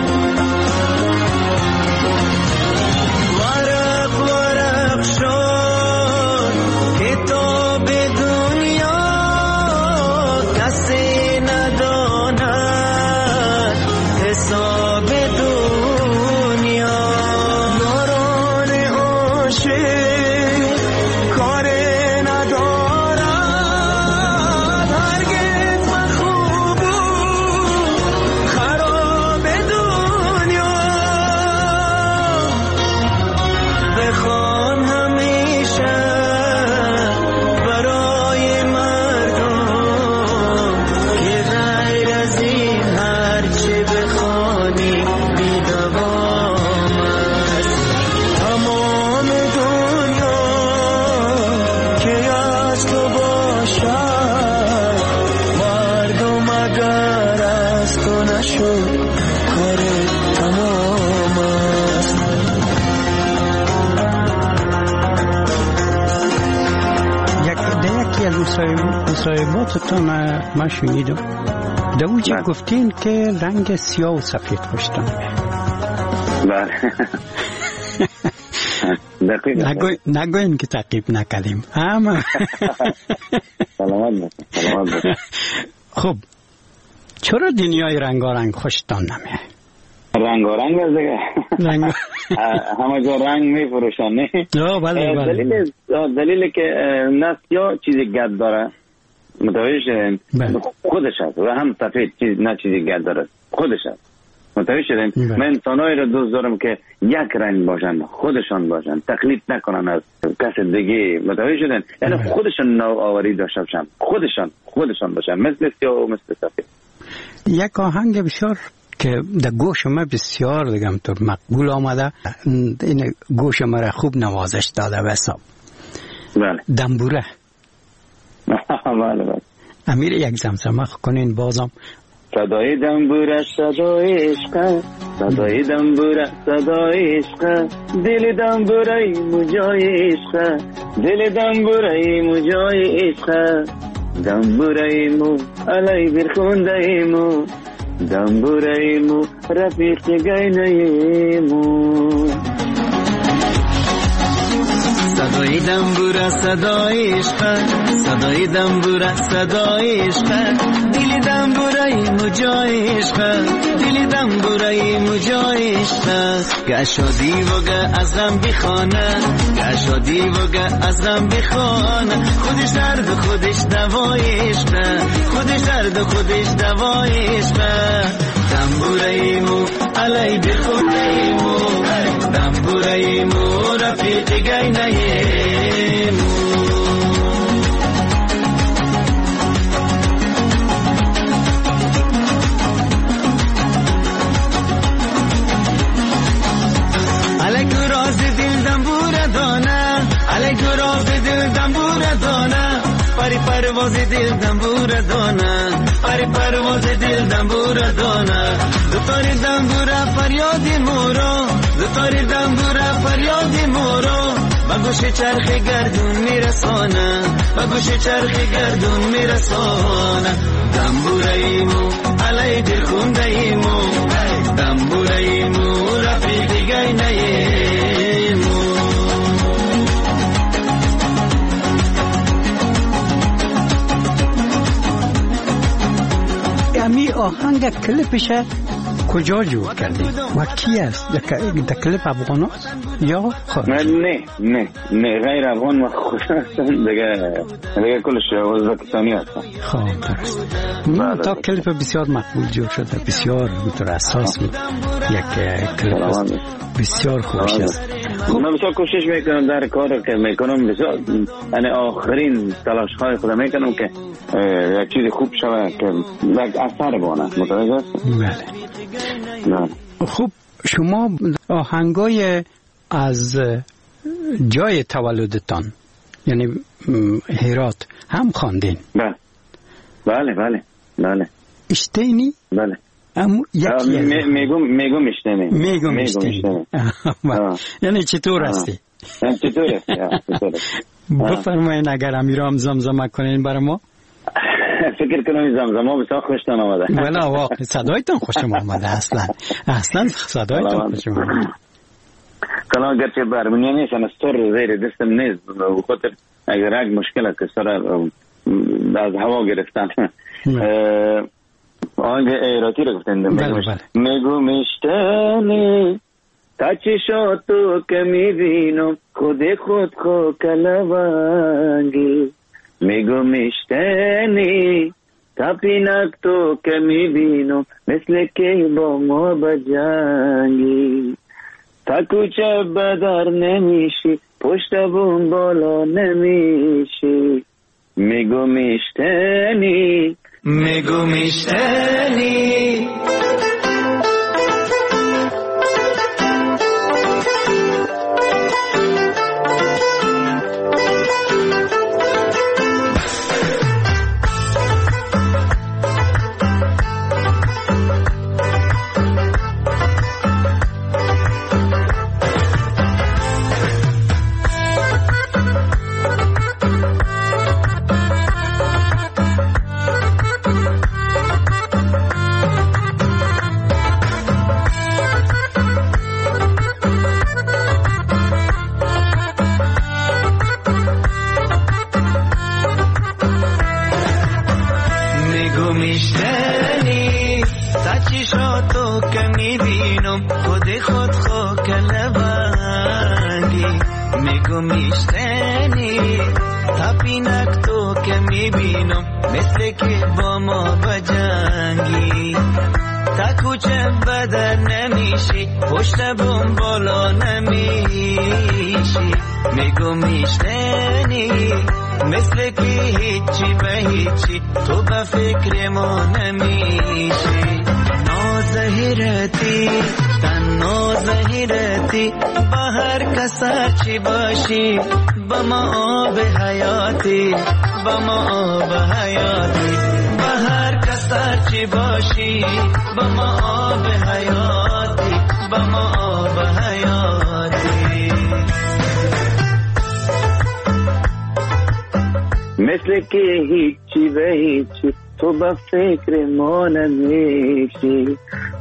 ورق ورق شد کتاب دنیا، کسی نداند حساب دنیا. یاران عاشق کار ندارد، هرگز مخوب و خراب دنیا. بخوان همیشه برای مردم که غیر از این هرچی بخوانی بی‌دوام است. تمام دنیا که از تو باشد، مردم اگر از تو نشد کار تمام است. یکی از مصاحباتتون من شنیدم در اوجه گفتین که رنگ سیاه و سفید خوشتن. بله. دقیقا. نگوین که تعقیب نکردیم اما سلامت باشید. خب چرا دنیای رنگارنگ خوشتان نمیه؟ رنگارنگ است دیگه. همه جا رنگ میفروشن نه؟ بله. دلیل که نه سیاه چیزی گرد داره، متوجه شدین؟ خودش هست، و هم سفید چیز نه چیزی گرد داره، خودش هست. متوجه شدین؟ من انسانایی رو دوست دارم که یک رنگ باشن، خودشان باشن، تقلید نکنن از کس دیگه. متوجه شدین؟ یعنی خودشان نوآوری داشته باشن، خودشان باشن، مثل سیاه و مثل سفید. یک آهنگ بسیار که در گوش ما بسیار دیگم تو مقبول آمده، این گوش ما را خوب نوازش داده به حساب. بله. دنبوره. بله. امیر یک زمزمه کنین بازم. صدای دنبوره صدای عشق، صدای دنبوره صدای عشق، دل دنبوره مجای عشق، دل دنبوره مجای عشق، دنبوره مو علی برخونده مو، دنبوره مو رفیق گینه مو. صدای دنبوره صدای عشق، صدای دنبوره صدای عشق، دل دنبوره مجای عشق، دل دنبوره مجای عشق. گشادی وگه از غم بخانه، گشادی وگه از غم بخانه، خودش درد خودش دوای عشق، خودش درد خودش دوای عشق. دنبوره مو علی بخونه مو، دنبوره مو رفیق گینه مو. علیکو راز دل دنبوره دانه، علیکو راز دل دنبوره دانه، پری پرواز دل دنبوره دانه، پری پرواز دل دنبوره دانه. دوتاری دنبوره فریاد مورو، دوتاری دنبوره فریاد مورو، با گوش چرخ گردون میرسانه، با گوش چرخ گردون میرسانه. دنبوره ایمو علی دل خونده ایمو، دنبوره ایمو رفیق گینه ایمو. امی آهنگ کلیپش کجا جور کردی و کی است؟ در کلیپ افغان است یا خارج؟ نه غیر افغان و خودم دیگه کلش ازبکستانی هستم. خب درست. تا کلیپ بسیار مقبول جور شده، بسیار بطور اساس یک کلیپ است، بسیار خوش است. من بسیار کوشش میکنم در کار که میکنم، بسیار یعنی آخرین تلاش های خودم میکنم که یک چیز خوب شود که یک اثر بانه. متوجه است؟ بله. خوب شما آهنگای از جای تولدتان یعنی هرات هم خواندین؟ بله. اشتینی؟ بله. میگو میشتنی. یعنی چطور هستی؟ چطور هستی؟ بفرمایین اگر امیرام زمزمه کنین برای ما. فکر کنم زمزمه بسیار خوشتان آمده. ولی واقعا صدایتان خوشم آمده. اصلا صدایتان خوشم آمده. کلا گرچه برمونیه نیست انا ستور زیر دستم نیست و خاطر اگر یک مشکل است که سر از هوا گرفتن. آنگ ایراتی رو گفتن. میگو میشتنی تا چشاتو که میبینم خود کلوانگی. میگو میشتنی تا پینک تو که میبینم مثل که با ما بجنگی. تا کوچه بدر نمیشی پشت بون بالا نمیشی. میگو میشتنی میگو میشتنی مثل که هیچی به هیچی تو با فکر ما نمیشی.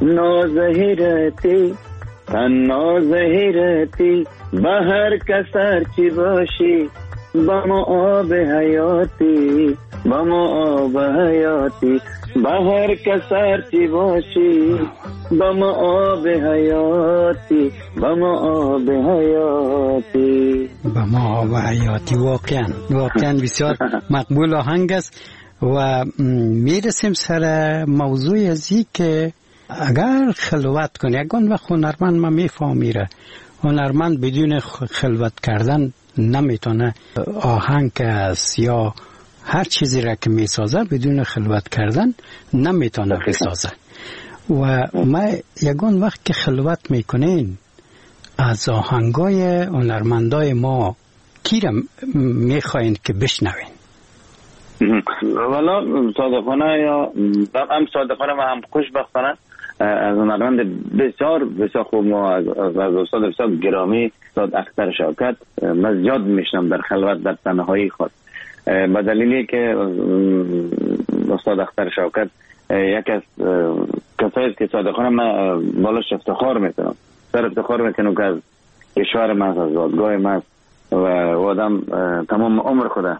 نازهیرتی تن نازهیرتی با هر کس هرچی باشی با ما آب حیاتی با ما آب حیاتی با هر کس هرچی باشی با ما آب حیاتی با ما آب حیاتی با ما آب حیاتی. واقعا بسیار مقبول آهنگ است و میرسیم سر موضوع ازی که اگر خلوت کنی اگه وقت هنرمند ما میفهمیره هنرمند بدون خلوت کردن نمیتونه آهنگ است یا هر چیزی را که میسازه بدون خلوت کردن نمیتونه بسازه. و ما یگان وقت که خلوت میکنین از آهنگای هنرمندای ما کی را میخواین که بشنوین؟ والا صادقانه یا هم صادقانه و هم خوشبختانه از هنرمند بسیار بسیار خوب ما از استاد بسیار گرامی استاد اختر شوکت من زیاد میشنم در خلوت در تنهایی خود به دلیلی که استاد اختر شوکت یکی از کسایی که صادقانه من بالاش افتخار میکنم سر افتخار میکنم که از کشور من از زادگاه من و آدم تمام عمر خوده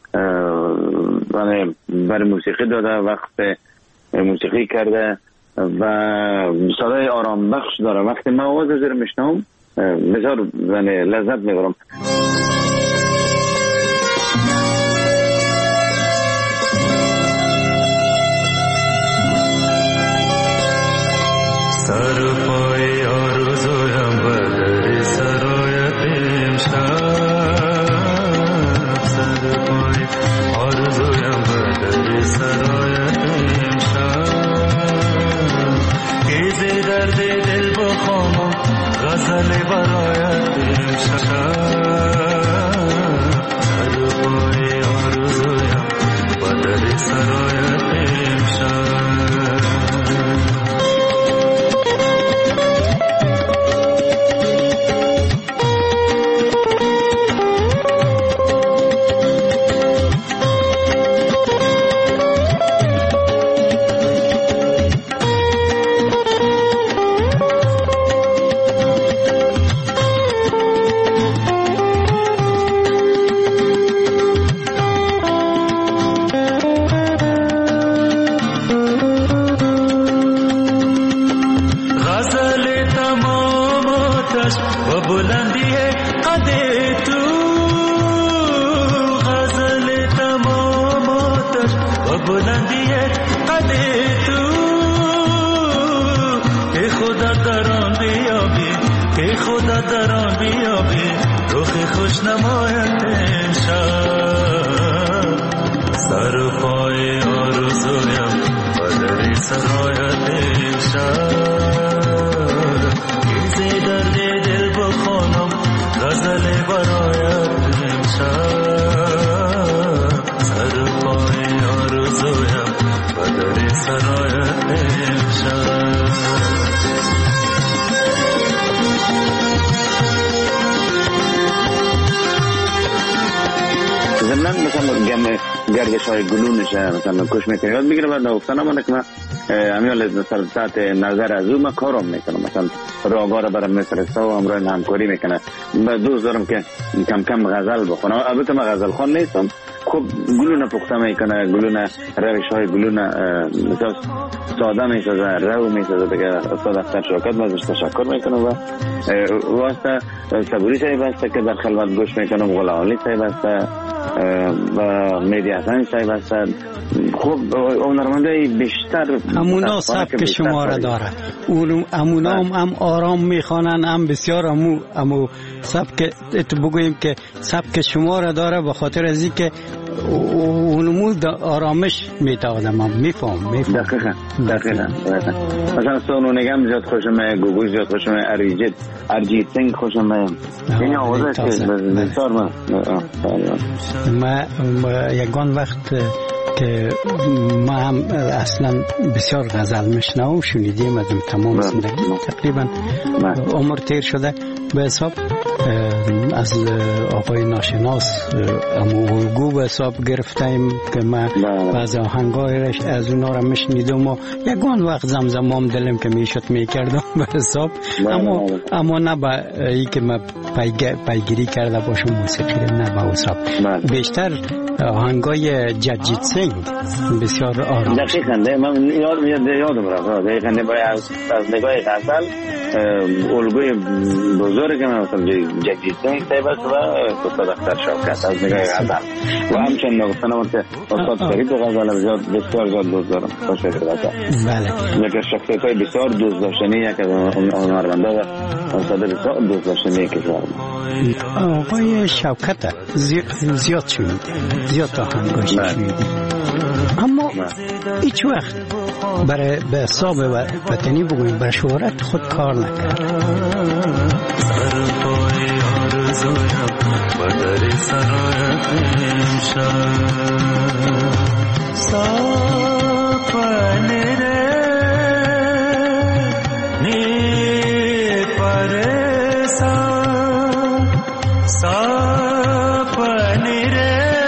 برای موسیقی داده وقت موسیقی کرده و صدای آرام بخش داره وقتی من آواز زیر میشنم بسیار لذت میبرم. سر پای آرزویم بدر سرایت امشب سر پای آرزویم بدر سرایت امشب گیز درد دل بخوام غزل برایت امشب سر پای آرزویم بدر سرایت امشب بلندی قد تو ای خدا در آن بیابی ای خدا در آن بیابی رخ خوش نمایت امشب سر و پای آرزویم بدری سرایت امشب گیزه درد دل بخوانم غزل برایت امشب سر و پای آرزویم بدری سرایت امشب زمین مثلا گردش های گلونش مثلا کش میکنه یاد میگیره بعد نوفتن آمده که من امیال مثلا تحت نظر از او من کارم میکنم مثلا راگاه را برام میفرسته و همراه همکاری میکنه من دوست دارم که کم کم غزل بخونم البته من غزل خوان نیستم خوب گلونه پخته میکنه گلونه روش های گلونه مثلا ساده میسازه رو میسازه دیگه استاد اختر شوکت من ازش تشکر میکنم و واسطه صبوری صاحب هسته که در خلوت گوش میکنم غلالی صاحب هسته و مهدی حسن صاحب هستند خوب هنرمندای بیشتر همونا سبک شما را داره همونا هم آرام میخوانن هم بسیار همو سبک بگوییم که سبک شما را داره به خاطر از اینکه اونمو آرامش میده آدم هم میفهم دقیقا مثلا سونو نگم زیاد خوشم گوگوش زیاد خوشم ارجیت سنگ خوشم این آوازه که بسیار من یکان وقت که ما هم اصلا بسیار غزل میشنوم شنیدیم از تمام زندگی تقریبا عمر تیر شده به حساب از آقای ناشناس الگو به حساب گرفتیم که ما بعض آهنگایش از اونا را میشنیدم و یکان وقت زمزمام دلم که میشد میکردم به حساب اما نه با ای که ما پیگیری کرده باشم موسیقی نه با حساب بیشتر آهنگای جگجیت سنگ بسیار آرام دقیقاً من یادم رفت دقیقاً از نگاه غزل الگوی بزرگ من مثلا جگجیت سنگ صاحب است و استاد اختر شوکت از نگاه غزل و همچنین نگفتنم که استاد فرید غزل بسیار زیاد دوست دارم خوش غزل بله یک شخصیت‌های بسیار دوست داشتنی یک از هنرمندا و استاد بسیار دوست داشتنی کشور آقای شوکت زیاد شنیدیم زیاد آهنگاش شنیدیم اما هیچ وقت برای به حساب وطنی بگوییم برای شهرت خود کار نکرد سر پای آرزویم بدر سرایت امشب ساپنه نی پرسان ساپنه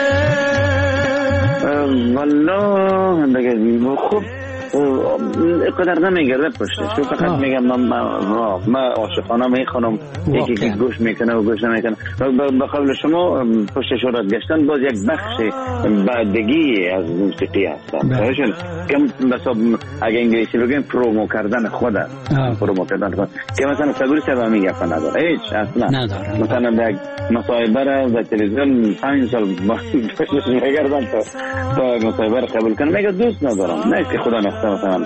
والله دیگه خوب قدر نمیگرده پشتش فقط میگم من عاشقانه میخونم یکی گوش میکنه و گوش نمیکنه به قول شما پشت شهرت گشتن باز یک بخش بعدگی از موسیقی هستن که مثلا اگه انگلیسی بگیم پرومو کردن خود که مثلا صبوری صاحب میگفت نداره هیچ اصلا مثلا یک مصاحبه را در تلویزیون 5 سال پشتش میگردن تا مصاحبه را قبول کنه میگه دوست ندارم نه که خدا نخواسته مثلا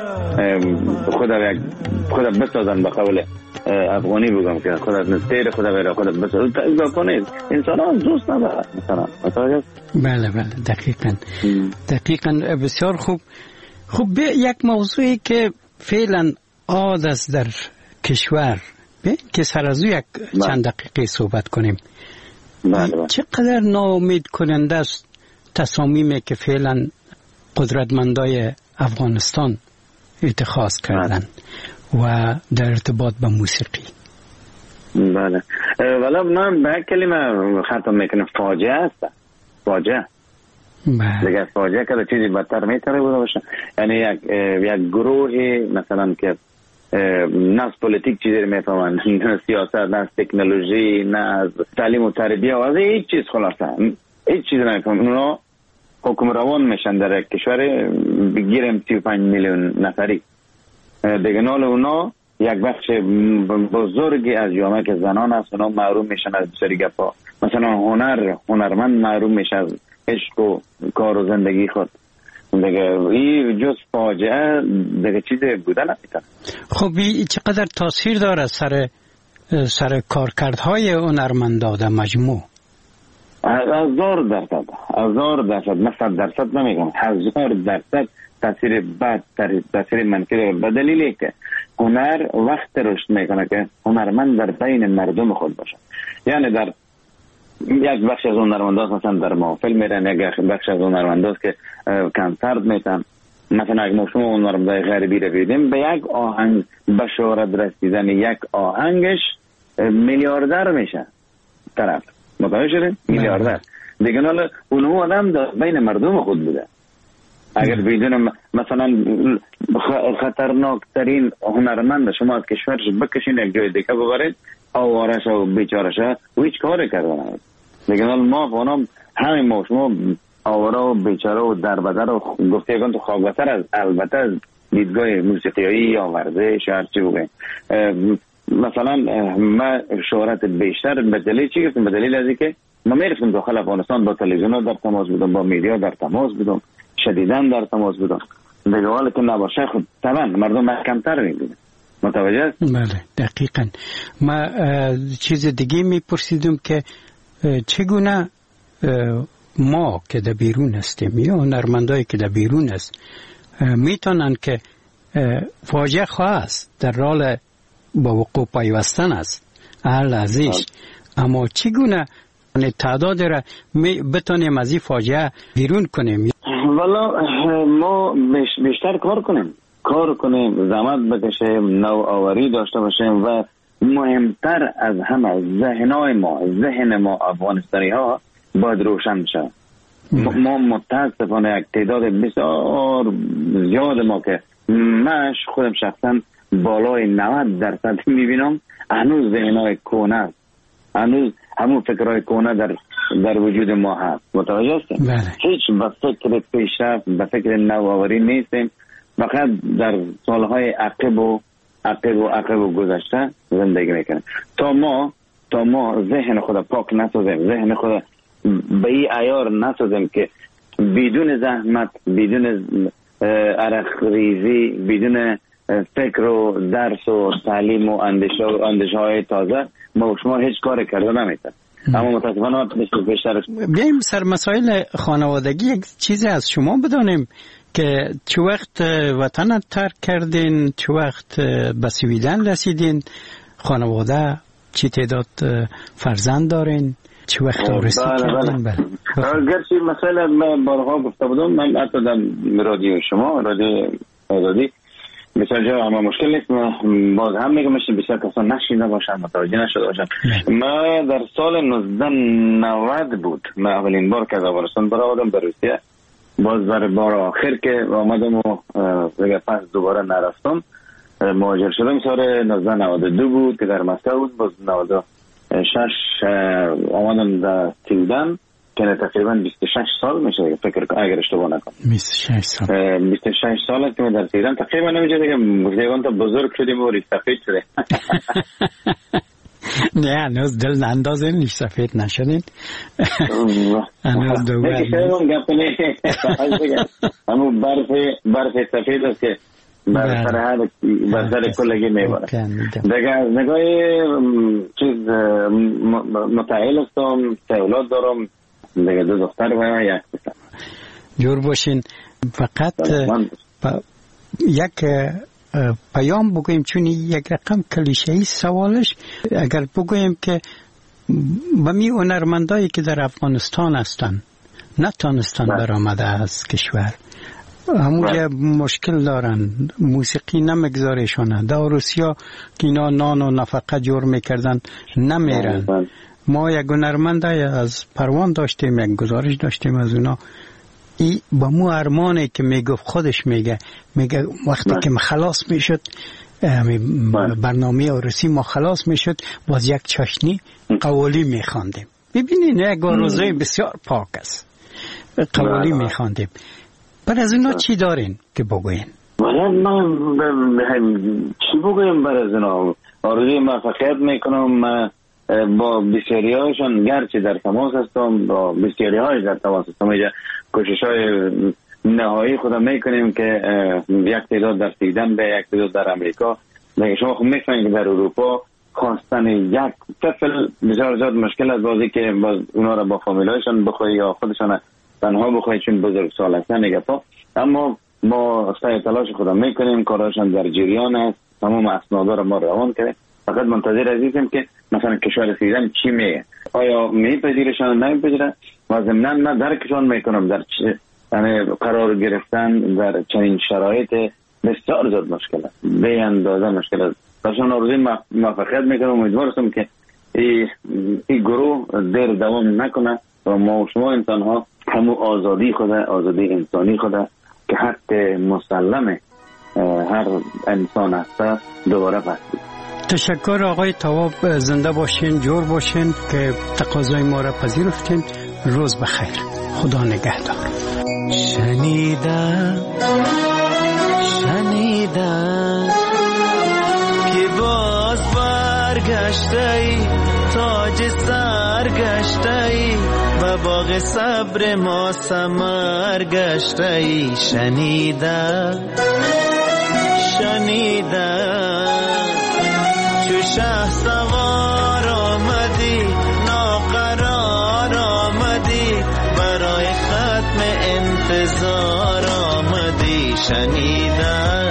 خدا بسازن به قول افغانی بگم که خدا نستیر خدا غیر خدا بسازن اضافه نیست انسان ها دوست ندارد مثلا بله دقیقا بسیار خوب یک موضوعی که فعلا عاد است در کشور که سر از یک چند دقیقه صحبت کنیم چقدر ناامید کننده است تصامیمی که فعلا قدرتمندای افغانستان اتخاذ کردن و در ارتباط با موسیقی بله ولی من به کلمه ختم میکنم فاجعه است فاجعه دیگه فاجعه که چیزی بدتر میتونه بوده باشه یعنی یک گروه مثلا که نه از پولیتیک چیزی میفهمن نه سیاست نه از تکنولوژی نه از تعلیم و تربیه و از هیچ چیز خلاصه هیچ چیز نمیفهمن اونا حکمران میشن در کشور بگیریم 35 میلیون نفری دیگه نال اونا یک بخش بزرگی از جامعه که زنان هست اونا محروم میشن از بسیاری گپا مثلا هنرمند محروم میشه از عشق و کار و زندگی خود دیگه این جز فاجعه دیگه چیزی بوده نمیتونه. خب این چقدر تاثیر داره سر کارکردهای هنرمندا در مجموع؟ 1000% نه 100% نمیگم، 1000% تاثیر بد، تاثیر منفی داره. به دلیلی که هنر وقت رشد میکنه که هنرمند در بین مردم خود باشه. یعنی در یک بخش از هنرمندان مثلا در محفل میرن، یک بخش از هنرمندان که کنسرت میتن، مثلا اگه ما شما هنرمندای غربی رو ببینیم به یک آهنگ به شهرت رسیدن یک آهنگش میلیاردر میشه طرف، متوجه شدین؟ میلیاردر دیگه. حالا اونها آدم در بین مردم خود بوده. اگر بدون مثلا خطرناک ترین هنرمند شما از کشورش بکشین یک جای دیگه ببرید، آوارش و بیچارش و هیچ کاری کردن دیگه. ما فانم همین ما شما آوارا و بیچاره و دربدر و گفته یکان تو خوابتر از البته از دیدگاه موسیقیایی یا ورزش یا هرچی بگیم. مثلا ما شهرت بیشتر به دلیل چی گفتم؟ به دلیل از اینکه ما میرفتیم داخل افغانستان، با تلویزیون ها در تماس بودم، با میدیا در تماس بودم، شدیداً در تماس بودم دیگه. حالا که نباشه خب طبعا مردم کمتر میبینن. متوجه است؟ بله دقیقاً. ما چیز دیگه میپرسیدم که چگونه ما که در بیرون هستیم یا هنرمندایی که در بیرون است میتونن که فاجعه خواست در راه با وقوع پیوستن است هر لحظهش، اما چگونه تعداد را بتونیم از این فاجعه بیرون کنیم؟ والا ما بیشتر کار کنیم، زحمت بکشیم، نوآوری داشته باشیم و مهمتر از همه ذهن ما افغانستانی ها باید روشن شه. ما متاسفانه یک تعداد بسیار زیاد ما که من خودم شخصا بالای 90% میبینم هنوز ذهنهای کهنه است، هنوز همون فکرهای کهنه در وجود ما هست. متوجه هستیم؟ هیچ به فکر پیشرفت، به فکر نوآوری نیستیم، فقط در سالهای عقب و گذشته زندگی میکنیم. تا ما ذهن خود پاک نسازیم، ذهن خود به این عیار نسازیم که بدون زحمت، بدون عرق ریزی، بدون فکر و درس و تعلیم و اندیشه های تازه ما شما هیچ کار کرده نمیتونیم. اما متاسفانه بیشتر بیایم سر مسائل خانوادگی یک چیزی از شما بدانیم که چه وقت وطن ترک کردین، چه وقت به سویدن رسیدین، خانواده چی تعداد فرزند دارین، چه وقت آرزو کردین؟ گرچه مسئله بارها گفته بودم، من حتی در رادیو شما، رادیو آزادی بسیار جا همه مشکل نیست، باز هم میگم بسیار کسان نشینده باشن، متوجه نشده باشن. ما در سال 1990 بود من اولین بار که از افغانستان برآمدم به روسیه، باز برای بار آخر که آمدم و پس دوباره نرفتم، مهاجر شدم سال 1992 بود که در مسکو بود، باز 96 آمدم در سویدن که تقریبا 26 سال میشه فکر اگر اشتباه نکنم. 26 سال که من در سویدن تقریبا نمیشه دیگه، گفتگان تا بزرگ شدیم و ریش سفید شده. نه هنوز دل اندازه ریش سفید نشدین. هنوز دوباره همون برف سفید است که بر سر کلگی میباره دیگه. از نگاه چیز متعهل هستم، اولاد دارم دیگه، 2 دختر و 1 پسر. جور باشین. فقط یک پیام بگویم، چون یک رقم کلیشه‌ای سوالش، اگر بگویم که به می هنرمندایی که در افغانستان هستن نتانستن برآمده از کشور، همونجا مشکل دارن، موسیقی نمیگذارشونه، در روسیا که اینا نان و نفقه جور میکردن نمیرن. ما یک هنرمند از پروان داشتیم، یک گزارش داشتیم از اونا، ای با مو ارمانه که میگفت، خودش میگه وقتی که خلاص میشد برنامه عروسی ما خلاص میشد، باز یک چاشنی قوالی میخواندیم. ببینین یک روزه بسیار پاک است، قوالی میخواندیم. بر از اونا چی دارین که بگوین؟ من چی بگویم بر از اونا؟ آرزوی موفقیت میکنم، با بسیاری هایشان گرچه در تماس هستم، با بسیاری هایش در تماس هستم. کوشش های نهایی خود میکنیم که یک تعداد در سویدن به یک تعداد در امریکا. دیگه شما خب میفهمید که در اروپا خواستن یک طفل بسیار زیاد مشکل است، بازی که باز اونا را با فامیلایشان بخواه یا خودشان تنها بخواه چون بزرگ سال هستن دیگه. اما ما سعی تلاش خود میکنیم، کاراشان در جریان است، تمام اسنادا را ما روان کردیم. فقط منتظر عزیزیم که مثلا کشور سویدن چی میگه، آیا میپذیرشان نمیپذیره و ضمناً من درکشان میکنم در یعنی قرار گرفتن در چنین شرایط بسیار زیاد مشکل است، به اندازه مشکل است. برشان آرزوی موفقیت میکنم، امیدوارم که این گروه دیر دوام نکنه و ما و شما انسان ها همون آزادی خود، آزادی انسانی خود که حق مسلم هر انسان است دوباره پسید. تشکر آقای تواب، زنده باشین، جور باشین که تقاضای ما را پذیرفتین. روز بخیر، خدا نگهدار. شنیدم که باز برگشتی، تاج سر گشتی و باغ صبر ما ثمر گشتی. شنیدم چو شه سوار آمدی، ناقرار آمدی، برای ختم انتظار آمدی. شنیدم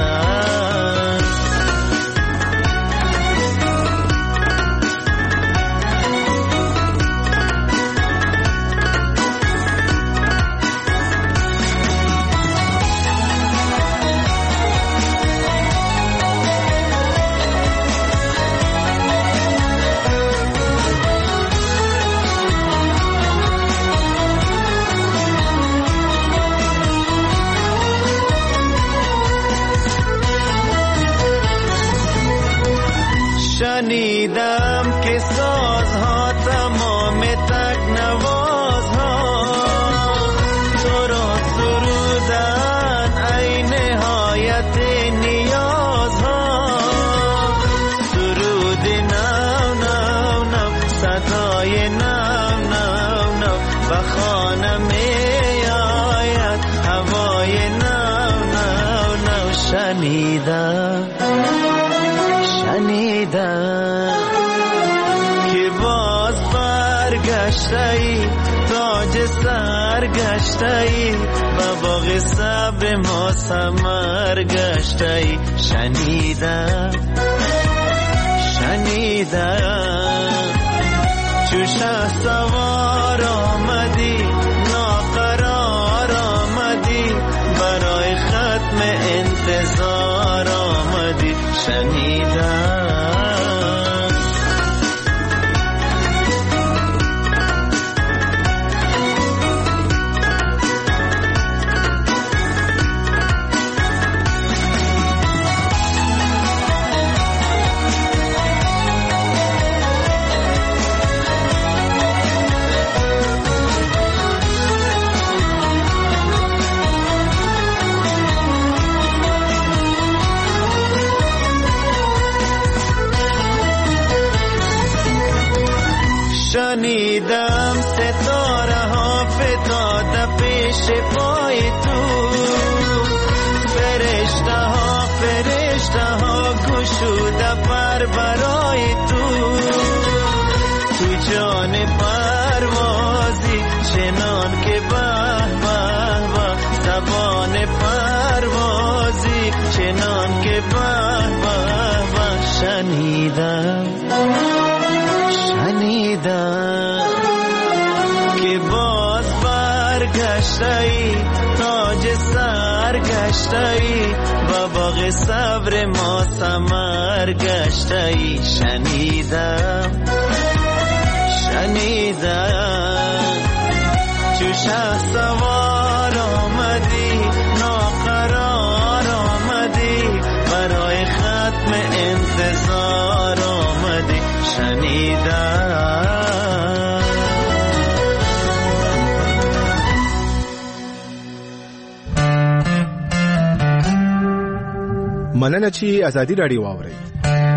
شنیدم که سازها تمام تکنوازها تو را سرودن ای نهایت نیازها. سرود نو نو نو، صدای نو نو نو، و خانه می آید هوای نو نو نو. شنیدم که باز برگشتی، تاج سر گشتی و باغ صبر ما ثمر گشتی. شنیدم چو شه سوار آمدی، ناقرار آمدی، برای ختم انتظار آمدی. شنیدم شنیدم ستاره ها فتاده پیش پای تو، فرشته ها گشوده پر برای تو. تو جان پروازی چنان که به به به، زبان پروازی چنان که به به به. شنیدم که باز برگشتی، تاج سر گشتی و باغ صبر ما ثمر گشتی. شنیدم چو شه سوار آمدی، ناقرار آمدی، برای ختم انتظار آمدی. شنیدم مننه چې ازادي راډیو واورئ.